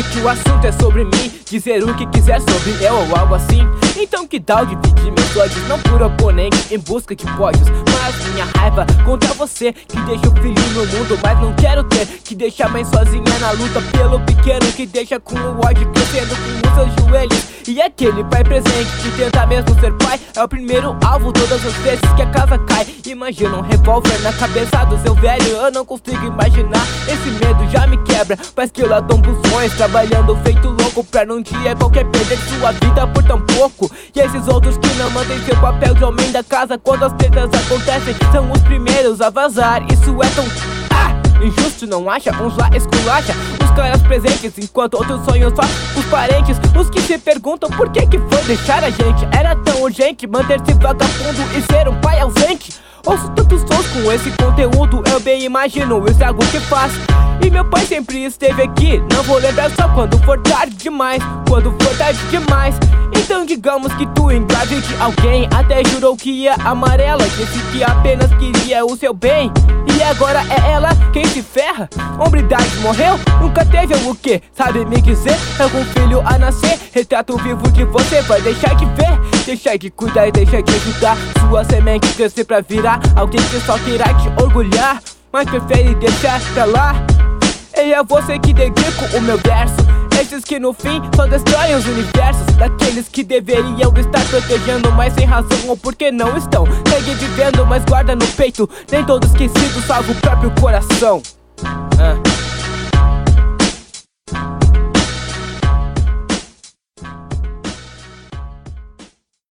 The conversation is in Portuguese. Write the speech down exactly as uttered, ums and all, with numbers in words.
sei que o assunto é sobre mim, dizer o que quiser sobre eu ou algo assim. Então que tal dividir meus ódios, não por oponente em busca de pódios, mas minha raiva contra você, que deixa o filho no mundo, mas não quero ter que deixar a mãe sozinha na luta pelo pequeno, que deixa com o ódio crescendo com os seus joelhos. E aquele pai presente que tenta mesmo ser pai é o primeiro alvo todas as vezes que a casa cai. Imagina um revólver na cabeça do seu velho, eu não consigo imaginar, esse medo já me quebra. Faz que eu lá tombo sonhos, trabalhando feito louco pra num dia qualquer perder sua vida por tão pouco. E esses outros que não mantêm seu papel de homem da casa quando as tretas acontecem são os primeiros a vazar. Isso é tão ah, injusto, não acha? Uns lá esculacha os caras presentes, enquanto outros sonham só os parentes. Os que se perguntam por que que foi deixar a gente. Era tão urgente manter-se vagabundo e ser um pai ausente. Ouço tantos sons com esse conteúdo, eu bem imagino o estrago que faz. E meu pai sempre esteve aqui, não vou lembrar só quando for tarde demais, quando for tarde demais. Então digamos que tu engravide alguém, até jurou que ia amar ela, disse que apenas queria o seu bem. E agora é ela quem se ferra. Hombridade morreu? Nunca teve o quê? Sabe me dizer? Algum filho a nascer? Retrato vivo de você, vai deixar de ver, deixar de cuidar e deixar de ajudar sua semente crescer pra virar alguém que só queira te orgulhar, mas prefere deixar pra lá. E é você que dedico o meu verso, esses que no fim só destroem os universos, daqueles que deveriam estar protegendo, mas sem razão ou porque não estão. Segue vivendo, mas guarda no peito, nem todo esquecido salva o próprio coração. ah.